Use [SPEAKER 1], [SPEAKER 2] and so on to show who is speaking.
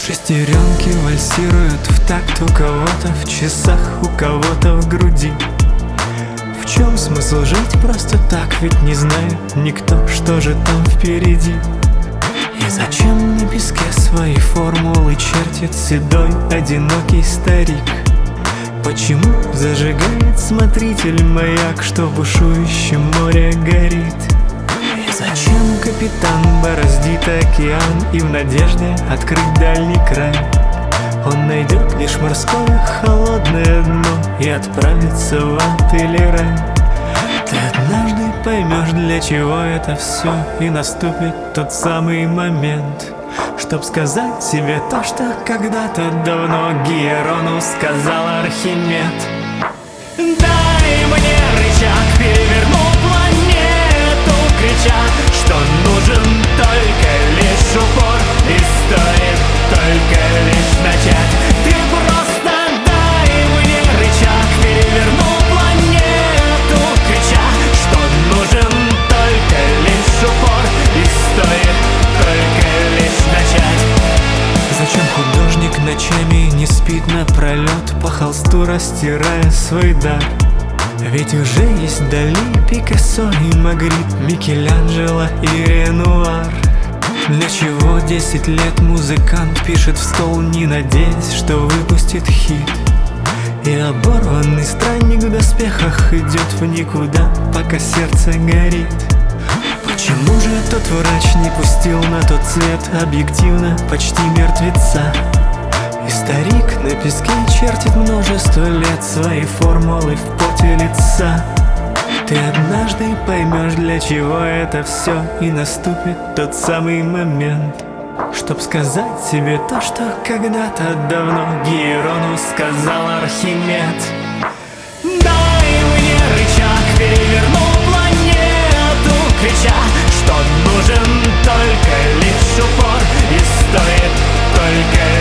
[SPEAKER 1] Шестеренки вальсируют в такт у кого-то в часах, у кого-то в груди. В чем смысл жить просто так, ведь не знает никто, что же там впереди. И зачем на песке свои формулы чертит седой одинокий старик? Почему зажигает смотритель маяк, что в бушующем море горит? И зачем капитан бороздит океан и в надежде открыть дальний край? Он найдет лишь морское холодное дно и отправится в ад или рай. Ты однажды поймешь, для чего это все, и наступит тот самый момент, чтоб сказать себе то, что когда-то давно Гиерону сказал Архимед. Дай мне рычаг, переверну планету, крича, что нужен только лишь упор, и стоит только лишь начать. Ты просто дай мне рычаг, переверну планету, крича, что нужен только лишь упор, и стоит только лишь начать. Зачем художник ночами не спит напролет, по холсту растирая свой дар? Ведь уже есть Дали, Пикассо и Магрит, Микеланджело и Ренуар. Для чего 10 лет музыкант пишет в стол, не надеясь, что выпустит хит? И оборванный странник в доспехах идет в никуда, пока сердце горит. Почему же тот врач не пустил на тот свет объективно почти мертвеца? И старик на песке чертит множество лет свои формулы в поте лица. Ты однажды поймешь, для чего это все, и наступит тот самый момент, чтоб сказать себе то, что когда-то давно Гиерону сказал Архимед. Дай мне рычаг, переверну планету, крича, что нужен только лишь упор, и стоит только